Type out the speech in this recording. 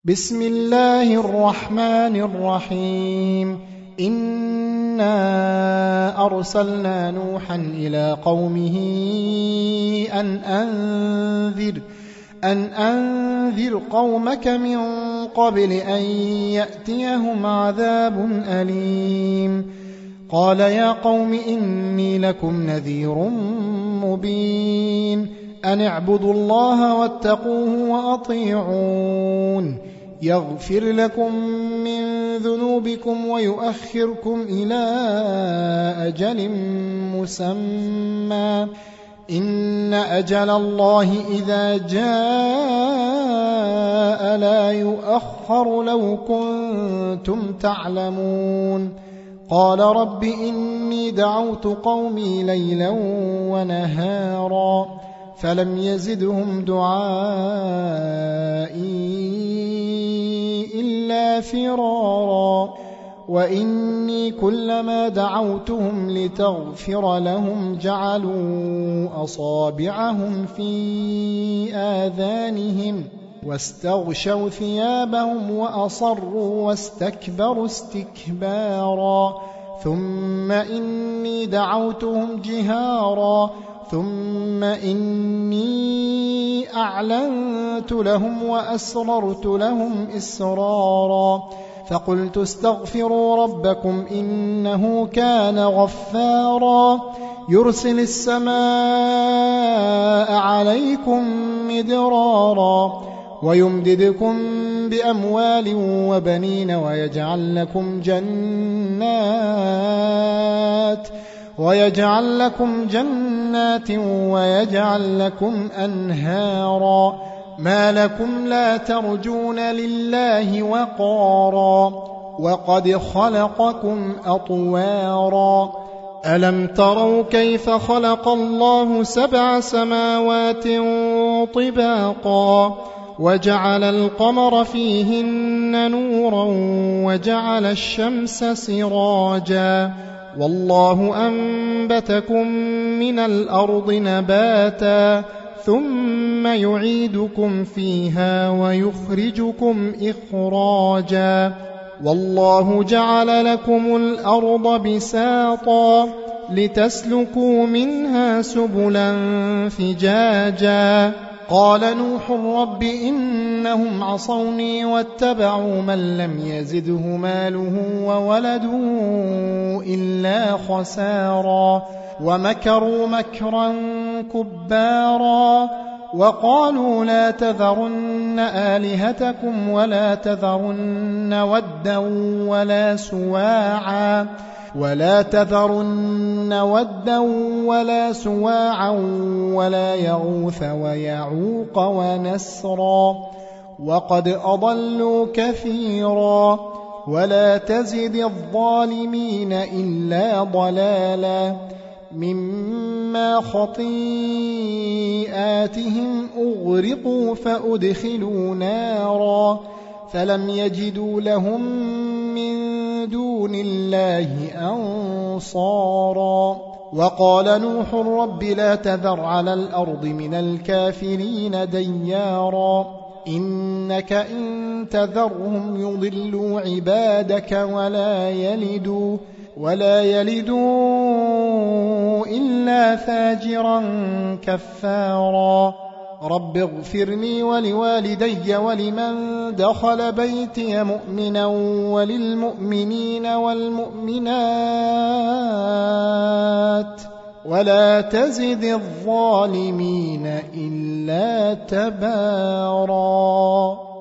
بسم الله الرحمن الرحيم. إنا أرسلنا نوحا إلى قومه أن أنذر قومك من قبل أن يأتيهم عذاب أليم. قال يا قوم إني لكم نذير مبين أن اعبدوا الله واتقوه وأطيعون يغفر لكم من ذنوبكم ويؤخركم إلى أجل مسمى إن أجل الله إذا جاء لا يؤخر لو كنتم تعلمون. قال رب إني دعوت قومي ليلا ونهارا فلم يزدهم دعائي إلا فرارا وإني كلما دعوتهم لتغفر لهم جعلوا أصابعهم في آذانهم واستغشوا ثيابهم وأصروا واستكبروا استكبارا ثم إني دعوتهم جهارا ثم إني أعلنت لهم وأسررت لهم إسرارا فقلت استغفروا ربكم إنه كان غفارا يرسل السماء عليكم مدرارا ويمددكم بأموال وبنين ويجعل لكم جنات ويجعل لكم أنهارا ما لكم لا ترجون لله وقارا وقد خلقكم أطوارا ألم تروا كيف خلق الله 7 سماوات طباقا وجعل القمر فيهن نورا وجعل الشمس سراجا والله أنبتكم من الأرض نباتا ثم يعيدكم فيها ويخرجكم إخراجا والله جعل لكم الأرض بساطا لتسلكوا منها سبلا فجاجا قال نوح رب إنهم عصوني واتبعوا من لم يزده ماله وولده إلا خسارا ومكروا مكرا كبارا وقالوا لا تذرن آلهتكم ولا تذرن ودا ولا سواعا ولا يغوث ويعوق ونسرا وقد أضلوا كثيرا ولا تزد الظالمين إلا ضلالا مما خطيئاتهم أغرقوا فأدخلوا نارا فلم يجدوا لهم من دون الله أنصارا وقال نوح رب لا تذر على الأرض من الكافرين ديارا إنك إن تذرهم يضلوا عبادك ولا يلدوا إلا فاجرا كفارا رب اغفرني ولوالدي ولمن دخل بيتي مؤمنا وللمؤمنين والمؤمنات ولا تزد الظالمين إلا تبارا.